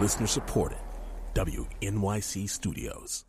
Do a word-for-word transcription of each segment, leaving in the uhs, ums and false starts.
Listener supported. W N Y C Studios.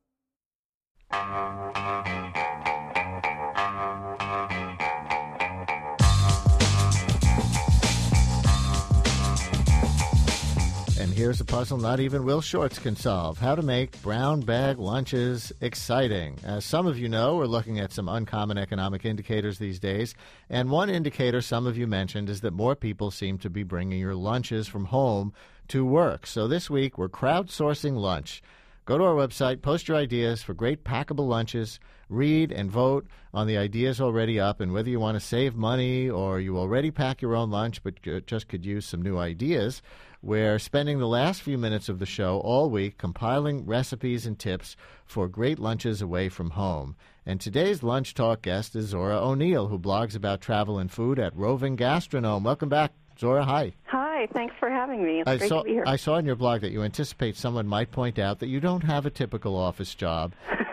And here's a puzzle not even Will Shortz can solve. How to make brown bag lunches exciting. As some of you know, we're looking at some uncommon economic indicators these days. And one indicator some of you mentioned is that more people seem to be bringing your lunches from home to work. So this week, we're crowdsourcing lunch. Go to our website, post your ideas for great packable lunches, read and vote on the ideas already up, and whether you want to save money or you already pack your own lunch but just could use some new ideas. We're spending the last few minutes of the show all week compiling recipes and tips for great lunches away from home. And today's Lunch Talk guest is Zora O'Neill, who blogs about travel and food at Roving Gastronome. Welcome back, Zora. Hi. Hi. Thanks for having me. It's I great saw, to be here. I saw in your blog that you anticipate someone might point out that you don't have a typical office job,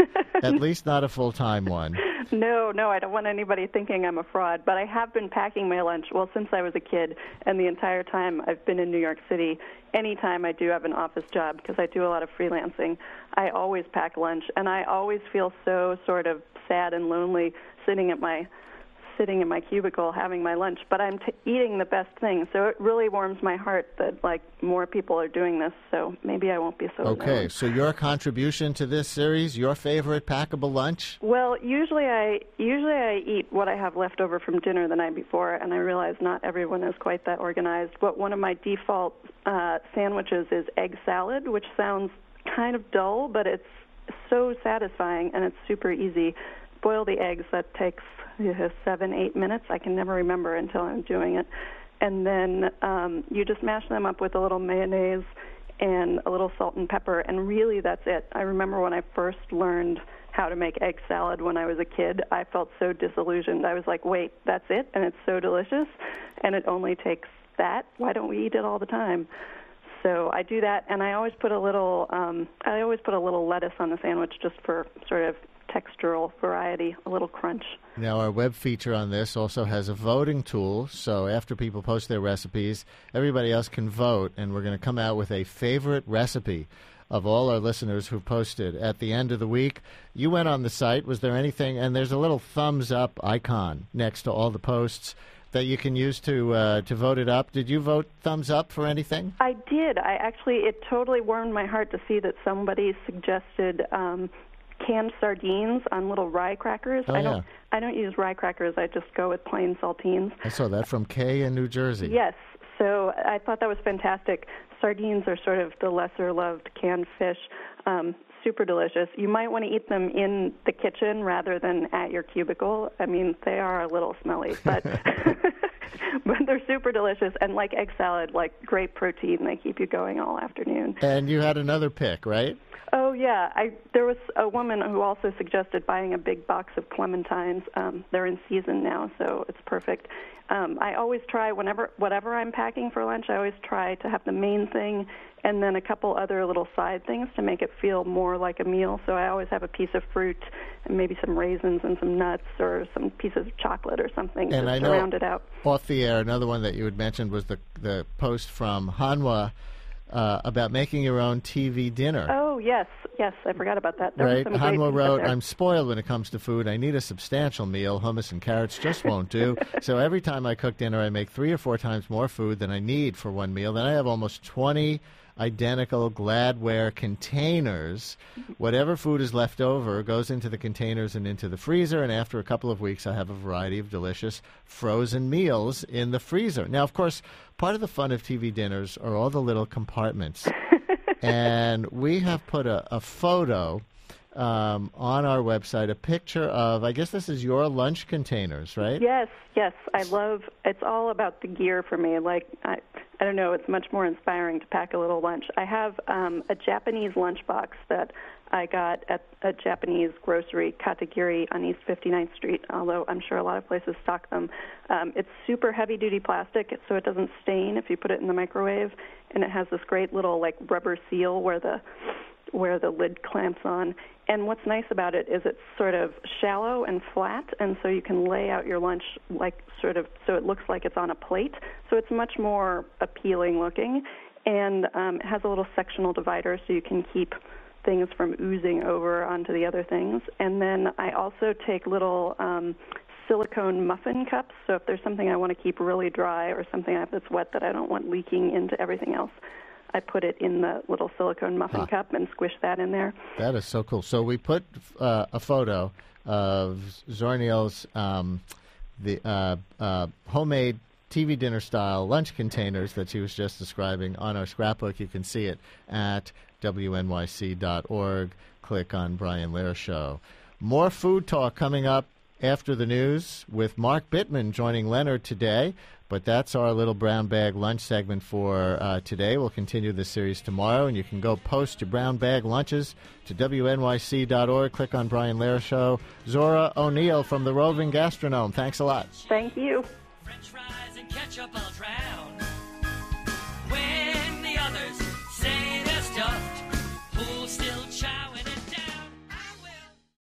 at least not a full-time one. No, no, I don't want anybody thinking I'm a fraud, but I have been packing my lunch, well, since I was a kid, and the entire time I've been in New York City. Anytime I do have an office job, because I do a lot of freelancing, I always pack lunch, and I always feel so sort of sad and lonely sitting at my sitting in my cubicle having my lunch, but I'm t- eating the best things, so it really warms my heart that, like, more people are doing this, so maybe I won't be so Okay, alone. so your contribution to this series, your favorite packable lunch? Well, usually I usually I eat what I have left over from dinner the night before, and I realize not everyone is quite that organized, but one of my default uh, sandwiches is egg salad, which sounds kind of dull, but it's so satisfying, and it's super easy. Boil the eggs. That takes uh, seven, eight minutes. I can never remember until I'm doing it. And then um, you just mash them up with a little mayonnaise and a little salt and pepper, and really that's it. I remember when I first learned how to make egg salad when I was a kid, I felt so disillusioned. I was like, wait, that's it? And it's so delicious, and it only takes that? Why don't we eat it all the time? So I do that, and I always put a little, um, I always put a little lettuce on the sandwich just for sort of textural variety, a little crunch. Now, our web feature on this also has a voting tool, so after people post their recipes, everybody else can vote, and we're going to come out with a favorite recipe of all our listeners who posted. At the end of the week, you went on the site. Was there anything, and there's a little thumbs up icon next to all the posts that you can use to uh, to vote it up. Did you vote thumbs up for anything? I did. I actually, it totally warmed my heart to see that somebody suggested um, canned sardines on little rye crackers. Oh, I yeah. don't I don't use rye crackers. I just go with plain saltines. I saw that from Kay in New Jersey. Yes. So I thought that was fantastic. Sardines are sort of the lesser-loved canned fish. Um, super delicious. You might want to eat them in the kitchen rather than at your cubicle. I mean, they are a little smelly, but but they're super delicious. And like egg salad, like great protein. They keep you going all afternoon. And you had another pick, right? Oh, yeah. I there was a woman who also suggested buying a big box of clementines. Um, they're in season now, so it's perfect. Um, I always try, whenever whatever I'm packing for lunch, I always try to have the main thing and then a couple other little side things to make it feel more like a meal. So I always have a piece of fruit and maybe some raisins and some nuts or some pieces of chocolate or something and just I to know round it out. Off the air, another one that you had mentioned was the, the post from Hanwha uh, about making your own T V dinner. Oh, yes. Yes, I forgot about that. There Right. was some great Hanwha things wrote, there. I'm spoiled when it comes to food. I need a substantial meal. Hummus and carrots just won't do. So every time I cook dinner, I make three or four times more food than I need for one meal. Then I have almost twenty identical Gladware containers. Whatever food is left over goes into the containers and into the freezer, and after a couple of weeks I have a variety of delicious frozen meals in the freezer. Now, of course, part of the fun of T V dinners are all the little compartments. And we have put a, a photo um, on our website, a picture of, I guess this is your lunch containers, right? Yes, yes. I love, it's all about the gear for me. Like, I, I don't know, it's much more inspiring to pack a little lunch. I have um, a Japanese lunchbox that I got at a Japanese grocery, Katagiri, on East fifty-ninth Street, although I'm sure a lot of places stock them. Um, it's super heavy-duty plastic, so it doesn't stain if you put it in the microwave, and it has this great little, like, rubber seal where the where the lid clamps on. And what's nice about it is it's sort of shallow and flat, and so you can lay out your lunch like sort of so it looks like it's on a plate. So it's much more appealing looking. and um, it has a little sectional divider so you can keep things from oozing over onto the other things. And then I also take little um, silicone muffin cups, so if there's something I want to keep really dry or something that's wet that I don't want leaking into everything else, I put it in the little silicone muffin huh. cup and squish that in there. That is so cool. So we put uh, a photo of Zorniel's um, the uh, uh, homemade T V dinner style lunch containers that she was just describing on our scrapbook. You can see it at W N Y C dot org. Click on Brian Lehrer Show. More food talk coming up after the news with Mark Bittman joining Leonard today. But that's our little brown bag lunch segment for uh, today. We'll continue this series tomorrow, and you can go post your brown bag lunches to W N Y C dot org. Click on Brian Lehrer Show. Zora O'Neill from the Roving Gastronome. Thanks a lot. Thank you. French fries and ketchup, I'll drown.